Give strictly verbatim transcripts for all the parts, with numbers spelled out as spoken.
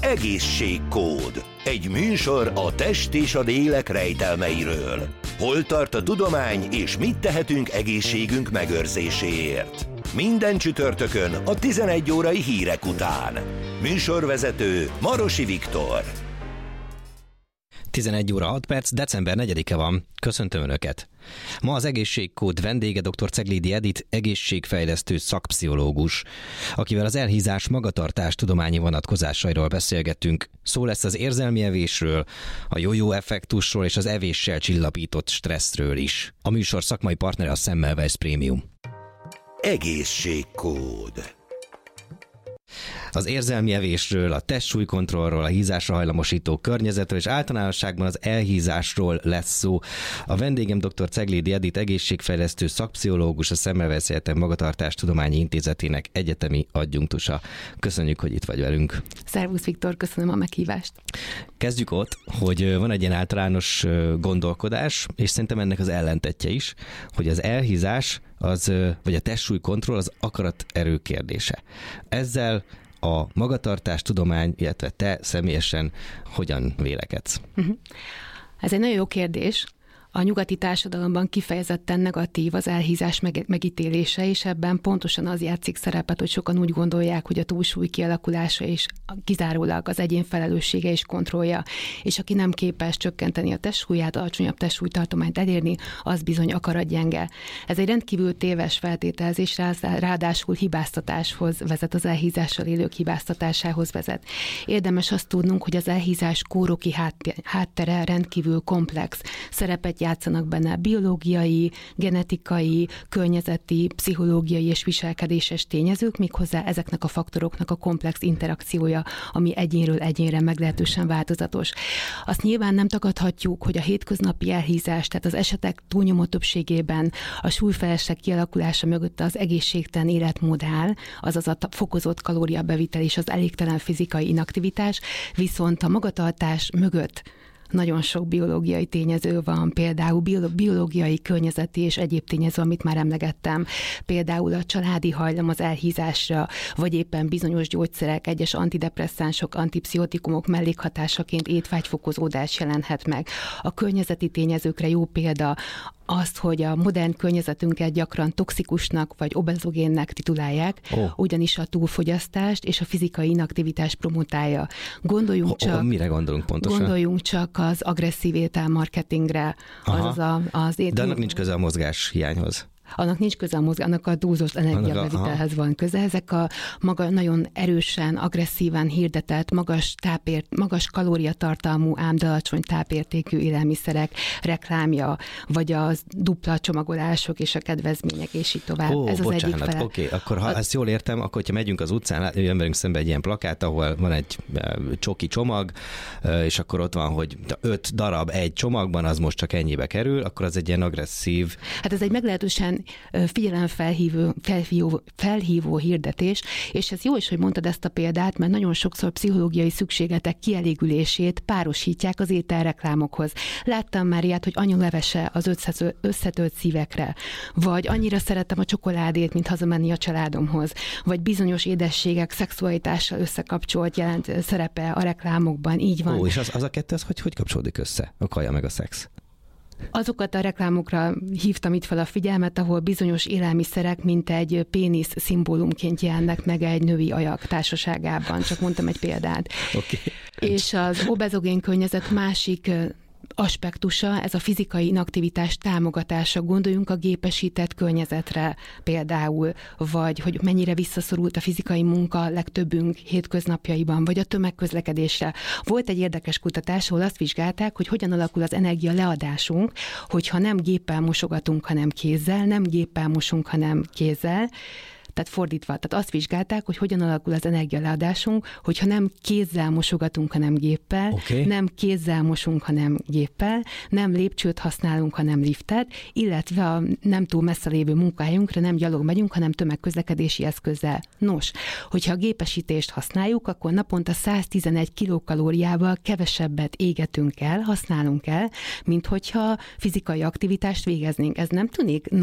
Egészségkód. Egy műsor a test és a lélek rejtelmeiről. Hol tart a tudomány, és mit tehetünk egészségünk megőrzéséért? Minden csütörtökön a tizenegy órai hírek után. Műsorvezető Marosi Viktor. tizenegy óra hat perc, december negyedike van. Köszöntöm Önöket! Ma az Egészségkód vendége dr. Ceglédi Edith, egészségfejlesztő szakpszichológus, akivel az elhízás magatartás tudományi vonatkozásairól beszélgetünk. Szó lesz az érzelmi evésről, a jó-jó effektusról és az evéssel csillapított stresszről is. A műsor szakmai partnere a Semmelweis Premium. Egészségkód. Az érzelmi evésről, a testsúlykontrollról, a hízásra hajlamosító környezetről és általánosságban az elhízásról lesz szó. A vendégem dr. Ceglédi Edith, egészségfejlesztő szakpszichológus, a Semmelweis Egyetem Magatartás Tudományi Intézetének egyetemi adjunktusa. Köszönjük, hogy itt vagy velünk. Szervusz Viktor, köszönöm a meghívást. Kezdjük ott, hogy van egy ilyen általános gondolkodás, és szerintem ennek az ellentetje is, hogy az elhízás az, vagy a testsúlykontroll az akaraterő kérdése. Ezzel a magatartás tudomány, illetve te személyesen hogyan vélekedsz? Ez egy nagyon jó kérdés. A nyugati társadalomban kifejezetten negatív az elhízás megítélése, és ebben pontosan az játszik szerepet, hogy sokan úgy gondolják, hogy a túlsúly kialakulása és kizárólag az egyén felelőssége és kontrollja, és aki nem képes csökkenteni a testsúlyát, alacsonyabb testsúlytartományt elérni, az bizony akaratgyenge. Ez egy rendkívül téves feltételezés, ráadásul hibáztatáshoz vezet, az elhízással élők hibáztatásához vezet. Érdemes azt tudnunk, hogy az elhízás kóroki háttere rendkívül komplex. Szerepet játszanak benne biológiai, genetikai, környezeti, pszichológiai és viselkedéses tényezők, méghozzá ezeknek a faktoroknak a komplex interakciója, ami egyénről egyénre meglehetősen változatos. Azt nyilván nem tagadhatjuk, hogy a hétköznapi elhízás, tehát az esetek túlnyomó többségében a súlyfelesleg kialakulása mögött az egészségtelen életmód áll, azaz a fokozott kalóriabevitel és az elégtelen fizikai inaktivitás, viszont a magatartás mögött nagyon sok biológiai tényező van, például biológiai, környezeti és egyéb tényező, amit már emlegettem. Például a családi hajlam az elhízásra, vagy éppen bizonyos gyógyszerek, egyes antidepresszánsok, antipszichotikumok mellékhatásaként étvágyfokozódás jelenhet meg. A környezeti tényezőkre jó példa azt, hogy a modern környezetünket gyakran toxikusnak vagy obezogénnek titulálják, oh. ugyanis a túlfogyasztást és a fizikai inaktivitást promotálja. Gondoljunk oh, csak, oh, mire gondolunk pontosan? Gondoljunk csak az agresszív ételmarketingre. Az az, az étel... De annak nincs köze a mozgás hiányhoz. Annak nincs köze a mozgás, annak a túlzott energiabevitelhez van köze. Ezek a maga nagyon erősen, agresszíven hirdetett, magas, tápért, magas kalóriatartalmú, ám de alacsony tápértékű élelmiszerek reklámja, vagy az dupla csomagolások és a kedvezmények, és így tovább. Ó, Ez az bocsánat, egyik fele. Oké, akkor ha a... ezt jól értem, akkor ha megyünk az utcán, jön velünk szembe egy ilyen plakát, ahol van egy csoki csomag, és akkor ott van, hogy öt darab egy csomagban, az most csak ennyibe kerül, akkor az egy ilyen agresszív... Hát ez egy meglehetősen figyelemfelhívó felhívó, felhívó hirdetés, és ez jó is, hogy mondtad ezt a példát, mert nagyon sokszor pszichológiai szükségletek kielégülését párosítják az ételreklámokhoz. Láttam már ilyet, hogy anyulevese az összetölt szívekre, vagy annyira szeretem a csokoládét, mint hazamenni a családomhoz, vagy bizonyos édességek szexualitással összekapcsolt jelent szerepe a reklámokban, így van. Ó, és az, az a kettő, az hogy, hogy kapcsolódik össze? A kaja meg a szex? Azokat a reklámokra hívtam itt fel a figyelmet, ahol bizonyos élelmiszerek, mint egy pénisz szimbólumként jelennek meg egy női ajak társaságában. Csak mondtam egy példát. Okay. És az obezogén környezet másik aspektusa, ez a fizikai inaktivitás támogatása. Gondoljunk a gépesített környezetre például, vagy hogy mennyire visszaszorult a fizikai munka legtöbbünk hétköznapjaiban, vagy a tömegközlekedésre. Volt egy érdekes kutatás, ahol azt vizsgálták, hogy hogyan alakul az energia leadásunk, hogyha nem géppel mosogatunk, hanem kézzel, nem géppel mosunk, hanem kézzel. Tehát fordítva, tehát azt vizsgálták, hogy hogyan alakul az energialeadásunk, hogyha nem kézzel mosogatunk, hanem géppel, okay. nem kézzel mosunk, hanem géppel, nem lépcsőt használunk, hanem liftet, illetve a nem túl messze lévő munkahelyünkre nem gyalog megyünk, hanem tömegközlekedési eszközzel. Nos, hogyha a gépesítést használjuk, akkor naponta száztizenegy kilokalóriával kevesebbet égetünk el, használunk el, mint hogyha fizikai aktivitást végeznénk. Ez nem tűnik nagy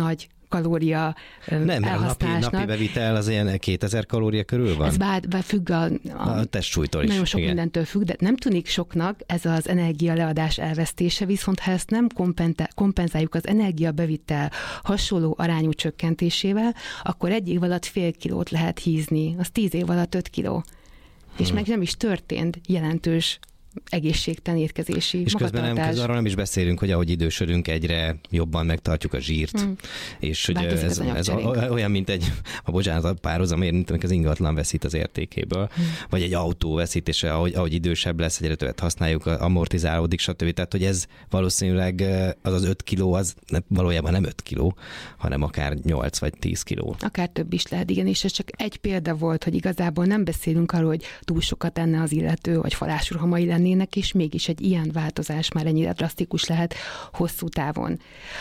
kalória Nem, a napi, napi bevitel az ilyen kétezer kalória körül van? Ez bár, bár függ a, a, a testsúlytól is. Nagyon sok igen. mindentől függ, de nem tűnik soknak ez az energialeadás elvesztése, viszont ha ezt nem kompenzáljuk az energiabevitel hasonló arányú csökkentésével, akkor egy év alatt fél kilót lehet hízni, az tíz év alatt öt kiló. És hmm. meg nem is történt jelentős egészségtelen étkezési és magatartás. közben nem, közben arról nem is beszélünk, hogy ahogy idősödünk, egyre jobban megtartjuk a zsírt. Hmm. És hogy ez, ez olyan, mint egy, a bocsánat, a párhuzamért, mint az ingatlan veszít az értékéből, hmm. vagy egy autó veszítése, ahogy, ahogy idősebb lesz, egyre többet használjuk, amortizálódik, stb. Tehát, hogy ez valószínűleg az az öt kiló, az valójában nem öt kiló, hanem akár nyolc vagy tíz kiló. Akár több is lehet, igen, és ez csak egy példa volt, hogy igazából nem beszélünk arról, hogy túl sokat enne az illető, vagy falásruhamai lennének, és mégis egy ilyen változás már ennyire drasztikus lehet hosszú távon.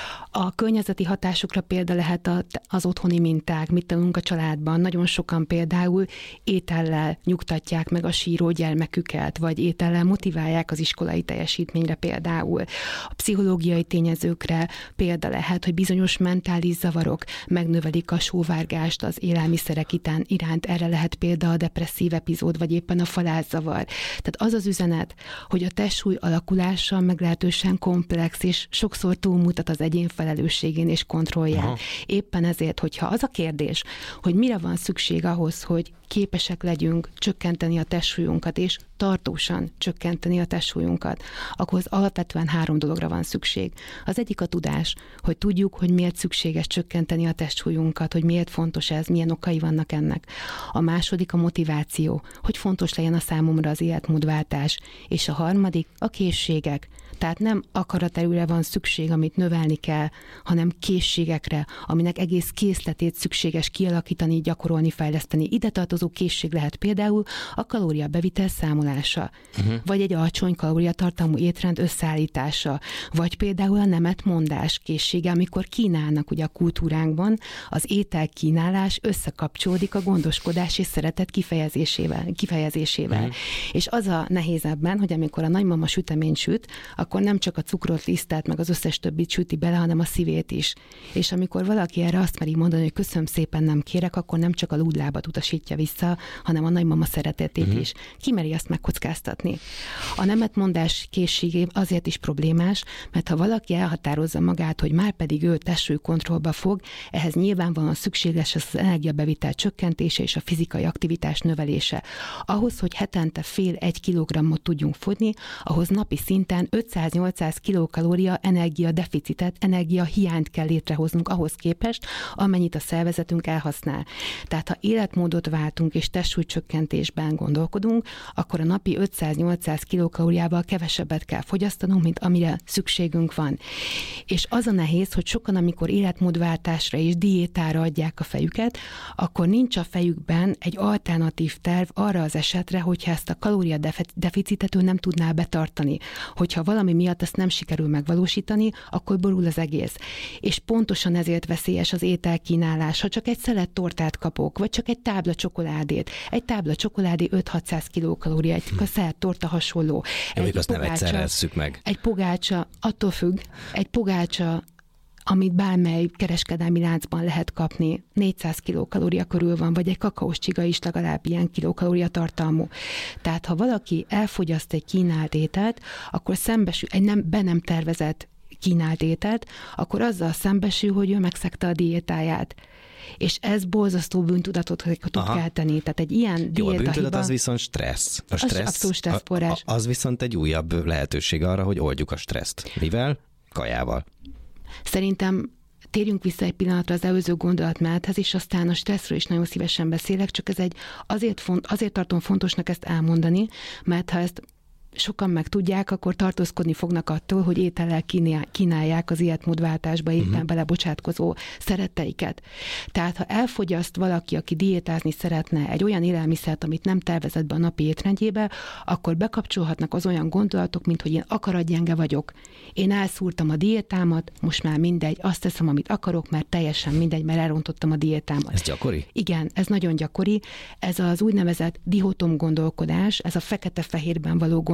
A környezeti hatásokra példa lehet az otthoni minták, mit tanulunk a családban. Nagyon sokan például étellel nyugtatják meg a síró gyermeküket, vagy étellel motiválják az iskolai teljesítményre például. A pszichológiai tényezőkre példa lehet, hogy bizonyos mentális zavarok megnövelik a sóvárgást az élelmiszerek iránt. Erre lehet példa a depresszív epizód, vagy éppen a falázzavar. Tehát az az üzenet, hogy a testsúly alakulása meglehetősen komplex, és sokszor túlmutat az egyén felelősségén és kontrollján. Aha. Éppen ezért, hogyha az a kérdés, hogy mire van szükség ahhoz, hogy képesek legyünk csökkenteni a testsúlyunkat, és tartósan csökkenteni a testsúlyunkat, akkor az alapvetően három dologra van szükség. Az egyik a tudás, hogy tudjuk, hogy miért szükséges csökkenteni a testsúlyunkat, hogy miért fontos ez, milyen okai vannak ennek. A második a motiváció, hogy fontos legyen a számomra az életmódváltás, és a harmadik a készségek. Tehát nem akaraterőre van szükség, amit növelni kell, hanem készségekre, aminek egész készletét szükséges kialakítani, gyakorolni, fejleszteni. Ide tartozó készség lehet például a kalóriabevitel számolása, uh-huh. vagy egy alacsony kalóriatartalmú étrend összeállítása, vagy például a nemetmondás készsége, amikor kínálnak ugye a kultúránkban, az ételkínálás összekapcsolódik a gondoskodás és szeretet kifejezésével. kifejezésével. Uh-huh. És az a nehéz ebben, hogy amikor a nagymama süteményt süt, akkor nem csak a cukrot, lisztet, meg az összes többit süti bele, hanem a szívét is. És amikor valaki erre azt meri mondani, hogy köszönöm szépen, nem kérek, akkor nem csak a lúdlábat utasítja vissza, hanem a nagymama szeretetét uh-huh. is. Ki meri azt megkockáztatni? A nemetmondás készségé azért is problémás, mert ha valaki elhatározza magát, hogy már pedig ő testsúlykontrollba fog, ehhez nyilvánvalóan szükséges az energiabevitel csökkentése és a fizikai aktivitás növelése. Ahhoz, hogy hetente fél-egy kilogrammot tudjunk fogyni, ahhoz napi szinten ötszáz-nyolcszáz kilokalória energiadeficitet, energiahiányt kell létrehoznunk ahhoz képest, amennyit a szervezetünk elhasznál. Tehát ha életmódot váltunk és testsúlycsökkentésben gondolkodunk, akkor a napi ötszáz-nyolcszáz kilokalóriával kevesebbet kell fogyasztanunk, mint amire szükségünk van. És az a nehéz, hogy sokan, amikor életmódváltásra és diétára adják a fejüket, akkor nincs a fejükben egy alternatív terv arra az esetre, hogyha ezt a kalóriadeficitet ő nem tudná betartani. Hogyha valami miatt ezt nem sikerül megvalósítani, akkor borul az egész. És pontosan ezért veszélyes az ételkínálás. Ha csak egy szelet tortát kapok, vagy csak egy tábla csokoládét. Egy tábla csokoládé öt-hatszáz kilokalória, egy hm. szelet torta hasonló. Jó, egy azt pogácsa, nem egyszerre esszük meg. Egy pogácsa, attól függ, egy pogácsa, amit bármely kereskedelmi láncban lehet kapni, négyszáz kilokalória körül van, vagy egy kakaós csiga is legalább ilyen kilokalória tartalmú. Tehát ha valaki elfogyaszt egy kínált ételt, akkor szembesül, egy nem, be nem tervezett kínált ételt, akkor azzal szembesül, hogy ő megszegte a diétáját. És ez borzasztó bűntudatot tud kelteni. Tehát egy ilyen diéta Jó, a bűntudat hiba, az viszont stressz. A stressz, az abszolút stresszforrás. Az viszont egy újabb lehetőség arra, hogy oldjuk a stresszt. Mivel? Kajával. Szerintem térjünk vissza egy pillanatra az előző gondolatmenethez, és aztán a stresszről is nagyon szívesen beszélek, csak ez egy azért, font, azért tartom fontosnak ezt elmondani, mert ha ezt sokan meg tudják, akkor tartózkodni fognak attól, hogy étellel kínálják az életmódváltásba éppen uh-huh. belebocsátkozó szeretteiket. Tehát ha elfogyaszt valaki, aki diétázni szeretne egy olyan élelmiszert, amit nem tervezett be a napi étrendjébe, akkor bekapcsolhatnak az olyan gondolatok, mint hogy én akaratgyenge vagyok. Én elszúrtam a diétámat, most már mindegy, azt teszem, amit akarok, mert teljesen mindegy, mert elrontottam a diétámat. Ez gyakori? Igen, ez nagyon gyakori. Ez az úgynevezett dihotom gondolkodás, ez a fekete-fehérben való gondolkodás,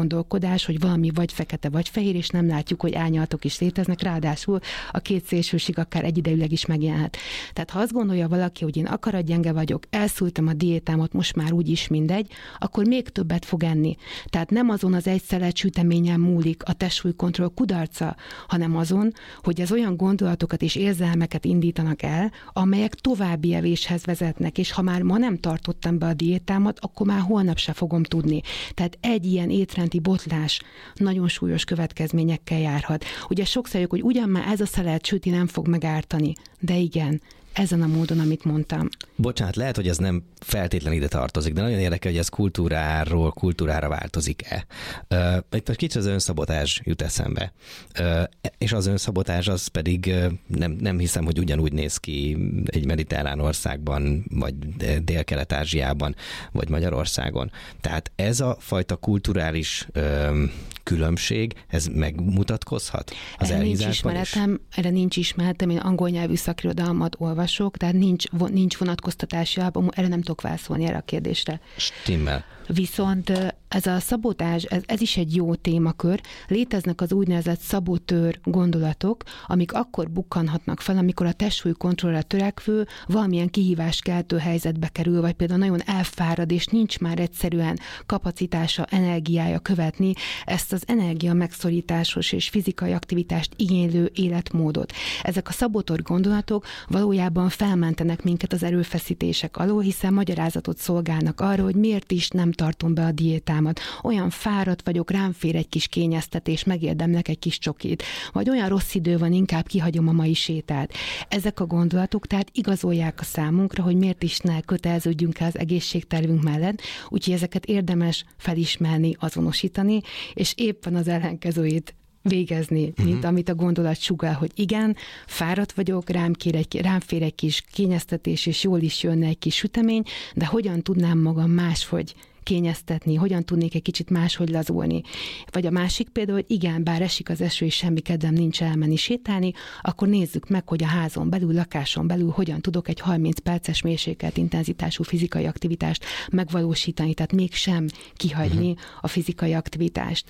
gondolkodás, hogy valami vagy fekete, vagy fehér, és nem látjuk, hogy árnyalatok is léteznek, ráadásul a két szélsőség akár egyidejűleg is megjelenhet. Tehát ha azt gondolja valaki, hogy én akaratgyenge vagyok, elszúrtam a diétámat, most már úgyis mindegy, akkor még többet fog enni. Tehát nem azon az egy szelet süteményen múlik a testsúlykontroll kudarca, hanem azon, hogy ez olyan gondolatokat és érzelmeket indítanak el, amelyek további evéshez vezetnek, és ha már ma nem tartottam be a diétámat, akkor már holnap se fogom tudni. Tehát egy ilyen étrendi botlás nagyon súlyos következményekkel járhat. Ugye sokszor jövök, hogy ugyan már ez a szelet süti nem fog megártani, de igen, ezen a módon, amit mondtam. Bocsánat, lehet, hogy ez nem feltétlen ide tartozik, de nagyon érdekel, hogy ez kultúráról kultúrára változik-e. Uh, itt most kicsit az önszabotázs jut eszembe. Uh, és az önszabotázs az pedig uh, nem, nem hiszem, hogy ugyanúgy néz ki egy mediterrán országban, vagy Dél-Kelet-Ázsiában, vagy Magyarországon. Tehát ez a fajta kulturális uh, különbség, ez megmutatkozhat az erre nincs elhízásban is? Erre nincs ismeretem, én angol nyelvű szakirodalmat olvasok, tehát nincs, nincs vonatkoztatási album, erre nem tudok válaszolni erre a kérdésre. Stimmel. Viszont ez a szabotázs, ez, ez is egy jó témakör. Léteznek az úgynevezett szabotőr gondolatok, amik akkor bukkanhatnak fel, amikor a testsúlykontrollra törekvő valamilyen kihíváskeltő helyzetbe kerül, vagy például nagyon elfárad, és nincs már egyszerűen kapacitása, energiája követni ezt az energia megszorításos és fizikai aktivitást igénylő életmódot. Ezek a szabotőr gondolatok valójában felmentenek minket az erőfeszítések alól, hiszen magyarázatot szolgálnak arra, hogy miért is nem tartom be a diétámat. Olyan fáradt vagyok, rám fér egy kis kényeztetés, megérdemlek egy kis csokit. Vagy olyan rossz idő van, inkább kihagyom a mai sétát. Ezek a gondolatok tehát igazolják a számunkra, hogy miért is ne köteleződjünk el az egészségtervünk mellett, úgyhogy ezeket érdemes felismerni, azonosítani, és éppen az ellenkezőjét végezni, mint uh-huh. amit a gondolat sugál, hogy igen, fáradt vagyok, rám, kér egy, rám fér egy kis kényeztetés, és jól is jönne egy kis sütemény, de hogyan tudnám magam máshogy kényeztetni, hogyan tudnék egy kicsit máshogy lazulni. Vagy a másik például, hogy igen, bár esik az eső, és semmi kedvem nincs elmenni sétálni, akkor nézzük meg, hogy a házon belül, lakáson belül hogyan tudok egy harminc perces mérsékelt intenzitású fizikai aktivitást megvalósítani, tehát mégsem kihagyni uh-huh. a fizikai aktivitást.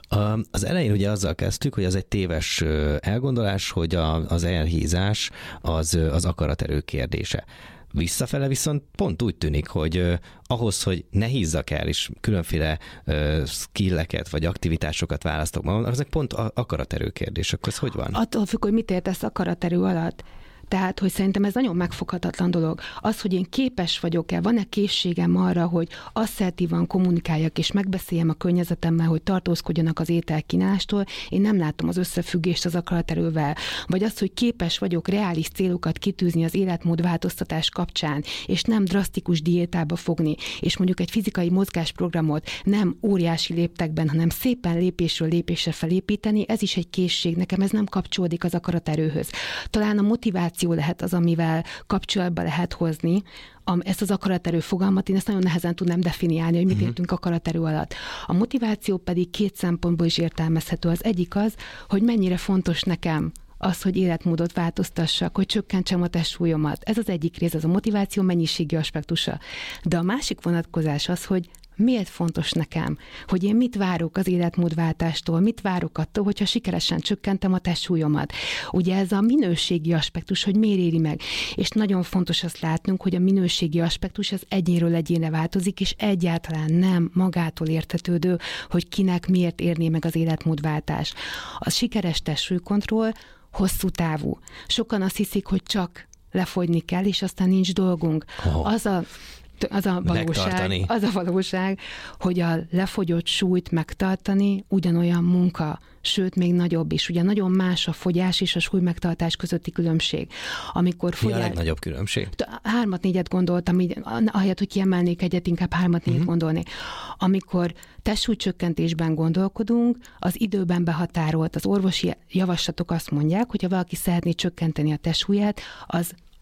Az elején ugye azzal kezdtük, hogy az egy téves elgondolás, hogy a, az elhízás az, az akaraterő kérdése. Visszafele viszont pont úgy tűnik, hogy uh, ahhoz, hogy ne hízzak el, és különféle uh, skilleket vagy aktivitásokat választok magamnak, ezek pont akaraterő kérdés. Akkor ez hogy van? Attól függ, hogy mit értesz akaraterő alatt. Tehát, hogy szerintem ez nagyon megfoghatatlan dolog. Az, hogy én képes vagyok-e, van-e készségem arra, hogy asszertívan kommunikáljak és megbeszéljem a környezetemmel, hogy tartózkodjanak az ételkínálástól, én nem látom az összefüggést az akaraterővel. Vagy az, hogy képes vagyok reális célokat kitűzni az életmódváltoztatás kapcsán, és nem drasztikus diétába fogni, és mondjuk egy fizikai mozgásprogramot nem óriási léptekben, hanem szépen lépésről lépésre felépíteni, ez is egy készség. Nekem ez nem kapcsolódik az akaraterőhöz. Talán a motiváció lehet az, amivel kapcsolatba lehet hozni ezt az akaraterő fogalmat, én ezt nagyon nehezen tudnám definiálni, hogy mit uh-huh. értünk akaraterő alatt. A motiváció pedig két szempontból is értelmezhető. Az egyik az, hogy mennyire fontos nekem az, hogy életmódot változtassak, hogy csökkentsem a testsúlyomat. Ez az egyik rész, az a motiváció mennyiségi aspektusa. De a másik vonatkozás az, hogy miért fontos nekem, hogy én mit várok az életmódváltástól, mit várok attól, hogyha sikeresen csökkentem a testsúlyomat. Ugye ez a minőségi aspektus, hogy miért éri meg. És nagyon fontos azt látnunk, hogy a minőségi aspektus az egyénről egyénre változik, és egyáltalán nem magától értetődő, hogy kinek miért érné meg az életmódváltás. A sikeres testsúlykontroll hosszú távú. Sokan azt hiszik, hogy csak lefogyni kell, és aztán nincs dolgunk. Oh. Az a Az a, valóság, az a valóság, hogy a lefogyott súlyt megtartani ugyanolyan munka, sőt, még nagyobb is. Ugye nagyon más a fogyás és a súly megtartás közötti különbség. Amikor Mi fogyás... a legnagyobb különbség? Hármat, négyet gondoltam, így, ahelyett, hogy kiemelnék egyet, inkább hármat, négyet uh-huh. gondolni. Amikor testsúlycsökkentésben gondolkodunk, az időben behatárolt, az orvosi javaslatok azt mondják, hogy ha valaki szeretné csökkenteni a testsúlyát, az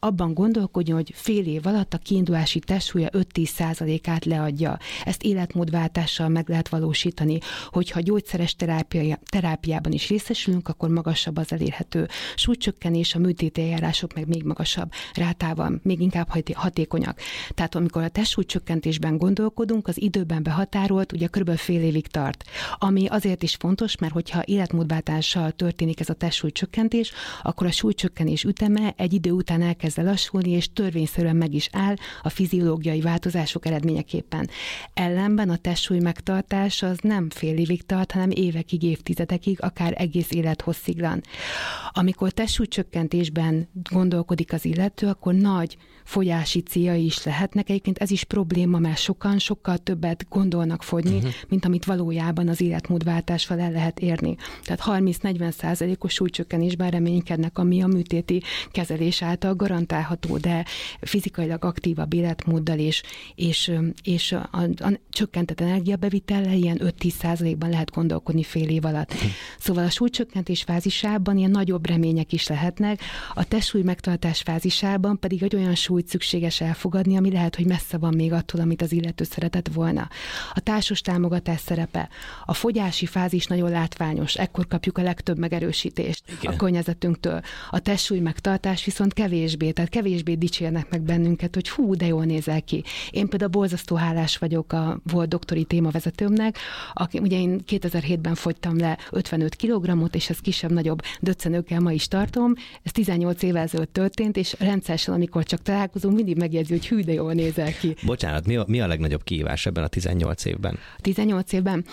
abban gondolkodjon, hogy fél év alatt a kiindulási testsúlya öt-tíz százalékát leadja. Ezt életmódváltással meg lehet valósítani. Hogyha gyógyszeres terápia, terápiában is részesülünk, akkor magasabb az elérhető súlycsökkenés, a műtéti eljárások meg még magasabb rátával, még inkább hatékonyak. Tehát amikor a testsúlycsökkentésben gondolkodunk, az időben behatárolt, ugye körülbelül fél évig tart. Ami azért is fontos, mert hogyha életmódváltással történik ez a testsúlycsökkentés, akkor a súlycsökkenés üteme egy idő után elkezd lassulni, és törvényszerűen meg is áll a fiziológiai változások eredményeképpen. Ellenben a testsúly megtartás az nem fél évig tart, hanem évekig, évtizedekig, akár egész élethossziglan. Amikor testsúlycsökkentésben gondolkodik az illető, akkor nagy fogyási céljai is lehetnek. Egyébként ez is probléma, mert sokan sokkal többet gondolnak fogyni, uh-huh. mint amit valójában az életmódváltással el lehet érni. Tehát harminc-negyven százalékos súlycsökkenésben reménykednek, ami a műtéti kezelés által garantálható, de fizikailag aktívabb életmóddal és, és, és a, a, a csökkentett energiabevitellel ilyen öt-tíz százalékban lehet gondolkodni fél év alatt. Uh-huh. Szóval a súlycsökkentés fázisában ilyen nagyobb remények is lehetnek, a testsúly megtartás fázisában pedig egy olyan súlyt szükséges elfogadni, ami lehet, hogy messze van még attól, amit az illető szeretett volna. A társas támogatás szerepe. A fogyási fázis nagyon látványos, ekkor kapjuk a legtöbb megerősítést Igen. a környezetünktől. A testsúly megtartás viszont kevésbé, tehát kevésbé dicsérnek meg bennünket, hogy hú, de jól nézel ki. Én például borzasztó hálás vagyok a volt doktori témavezetőmnek, aki ugye én kétezer-hétben fogytam le ötvenöt kilogrammot, és ez kisebb-nagyobb döccenőkkel ma is tartom. Ez tizennyolc évvel ezelőtt történt, és rendszeresen, amikor csak találkozunk, mindig megjegyzi, hogy hű, de jól nézel ki. Bocsánat, mi a, mi a legnagyobb kihívás ebben a tizennyolc évben? tizennyolc évben?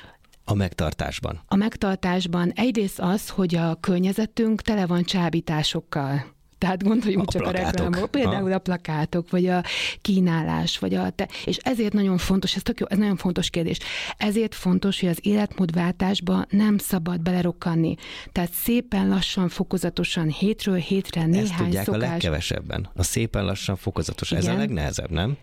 A megtartásban. A megtartásban egyrészt az, hogy a környezetünk tele van csábításokkal. Tehát gondoljunk a csak plakátok. A reklámok, például ha. a plakátok, vagy a kínálás, vagy a te, és ezért nagyon fontos, ez tök jó, ez nagyon fontos kérdés. Ezért fontos, hogy az életmódváltásba nem szabad belerokkanni. Tehát szépen lassan, fokozatosan, hétről hétre, néhány Ezt tudják szokás. a legkevesebben. A szépen lassan, fokozatosan. Ez a legnehezebb, nem?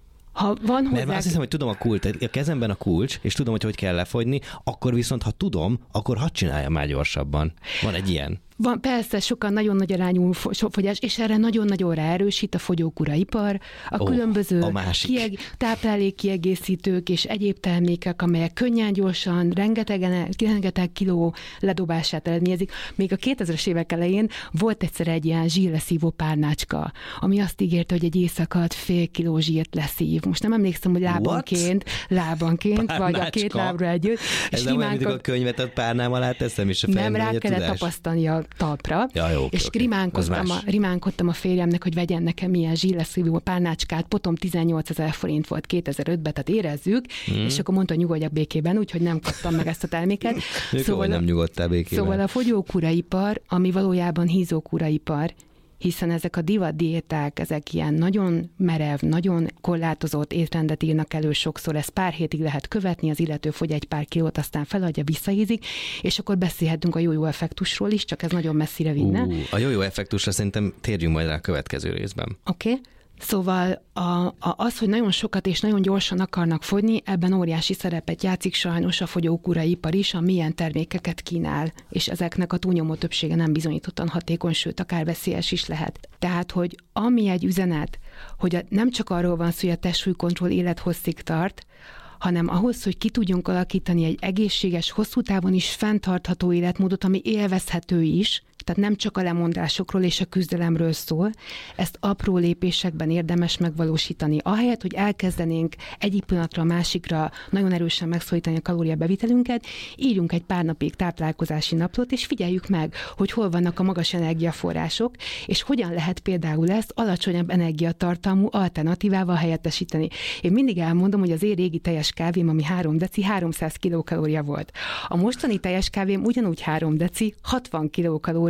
Ha van hozzá... Mert azt hiszem, hogy tudom a kulcs, a kezemben a kulcs, és tudom, hogy hogy kell lefogyni, akkor viszont, ha tudom, akkor hadd csináljam már gyorsabban. Van egy ilyen. Van, persze, sokan nagyon nagy arányú fogyás, és erre nagyon-nagyon ráerősít a fogyókúraipar, a oh, különböző a kieg, táplálékkiegészítők és egyéb termékek, amelyek könnyen, gyorsan, rengeteg, rengeteg kiló ledobását eredményezik. Még a kétezres évek elején volt egyszer egy ilyen zsírleszívó párnácska, ami azt ígérte, hogy egy éjszaka alatt fél kiló zsírt leszív. Most nem emlékszem, hogy lábanként, What? lábanként, párnácska? Vagy a két lábra együtt. Ez nem olyan, a könyvet a párnám alá teszem, és a nem rá kellett tapasztani a talpra, ja, jó, és okay, rimánkodtam, a, rimánkodtam a férjemnek, hogy vegyen nekem ilyen zsírleszívó párnácskát, potom tizennyolcezer forint volt kétezer-ötben, tehát érezzük, mm. és akkor mondta, hogy nyugodjak békében, úgyhogy nem kaptam meg ezt a terméket. Szóval nem nyugodtál békében. Szóval a fogyókúraipar, ami valójában hízókúraipar, hiszen ezek a divatdiéták, ezek ilyen nagyon merev, nagyon korlátozott étrendet írnak elő sokszor, ezt pár hétig lehet követni, az illető fogy egy pár kilót, aztán feladja, visszahízik, és akkor beszélhetünk a jó-jó effektusról is, csak ez nagyon messzire vinne. Uh, a jó-jó effektusra szerintem térjünk majd rá a következő részben. Oké. Okay. Szóval a, a, az, hogy nagyon sokat és nagyon gyorsan akarnak fogyni, ebben óriási szerepet játszik sajnos a fogyókúraipar is, a milyen termékeket kínál, és ezeknek a túlnyomó többsége nem bizonyítottan hatékony, sőt, akár veszélyes is lehet. Tehát, hogy ami egy üzenet, hogy nem csak arról van szó, hogy a testsúlykontroll élethosszig tart, hanem ahhoz, hogy ki tudjunk alakítani egy egészséges, hosszú távon is fenntartható életmódot, ami élvezhető is, tehát nem csak a lemondásokról és a küzdelemről szól, ezt apró lépésekben érdemes megvalósítani. Ahelyett, hogy elkezdenénk egyik pillanatra a másikra nagyon erősen megszólítani a kalóriabevitelünket, írjunk egy pár napig táplálkozási naplót, és figyeljük meg, hogy hol vannak a magas energiaforrások, és hogyan lehet például ezt alacsonyabb energiatartalmú alternatívával helyettesíteni. Én mindig elmondom, hogy az én régi teljes kávém, ami három deci, háromszáz kilokalória volt. A mostani teljes kávém ugyanúgy három deci, hatvan kilokalória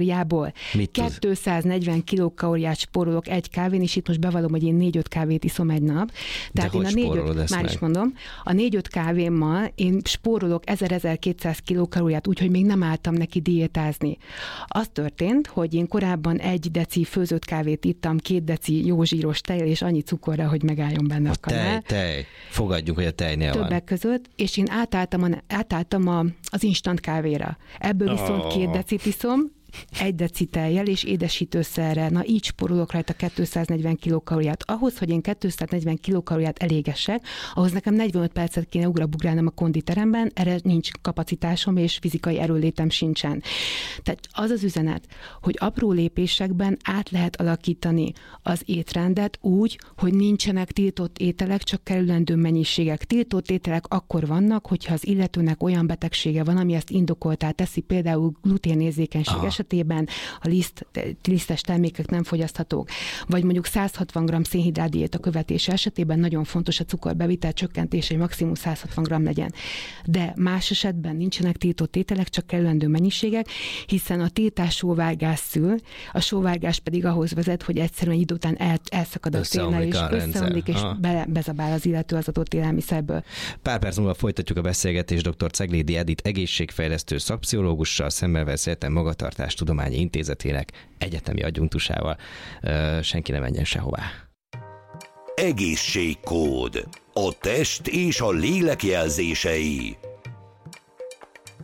kétszáznegyven kilokalóriát spórolok egy kávén, és itt most bevallom, hogy én négy-öt kávét iszom egy nap. Tehát de én a négy-öt, már is mondom, a négy-öt kávémmal én spórolok ezer-ezerkétszáz kilokalóriát, úgyhogy még nem álltam neki diétázni. Az történt, hogy én korábban egy deci főzött kávét ittam, két deci jó zsíros tejjel, és annyi cukorra, hogy megálljon benne a, a kanál. Tej, tej. Fogadjunk, hogy a tejnél van. Többek között, és én átálltam, a, átálltam a, az instant kávéra. Ebből viszont oh. két decit iszom, egy deciteljel és édesítőszerre, na így spórolok rajta kétszáznegyven kilokalóriát. Ahhoz, hogy én kétszáznegyven kilokalóriát elégessek, ahhoz nekem negyvenöt percet kéne ugrabugrálnom a konditeremben, erre nincs kapacitásom és fizikai erőlétem sincsen. Tehát az az üzenet, hogy apró lépésekben át lehet alakítani az étrendet úgy, hogy nincsenek tiltott ételek, csak kerülendő mennyiségek. Tiltott ételek akkor vannak, hogyha az illetőnek olyan betegsége van, ami ezt indokoltá teszi, például gluténérzékenység Aha. esetében a liszt, lisztes termékek nem fogyaszthatók, vagy mondjuk száz hatvan gramm szénhidrát diéta követése esetében nagyon fontos a cukorbevitel csökkentése, hogy maximum száz hatvan gramm legyen. De más esetben nincsenek tiltott ételek, csak kellendő mennyiségek, hiszen a tiltás sóvárgás szül, a sóvárgás pedig ahhoz vezet, hogy egyszerűen idő után el, elszakad a tél, és összeomlik, és be, bezabál az illető az adott élelmiszerből. Pár perc múlva folytatjuk a beszélgetést dr. Ceglédi Edit egészségfejlesztő szakpszichológussal, Szemmelweis Egyetem Magatartás Tudományi Intézetének egyetemi adjunktusával. Senki ne menjen sehová. Egészségkód. A test és a lélek jelzései.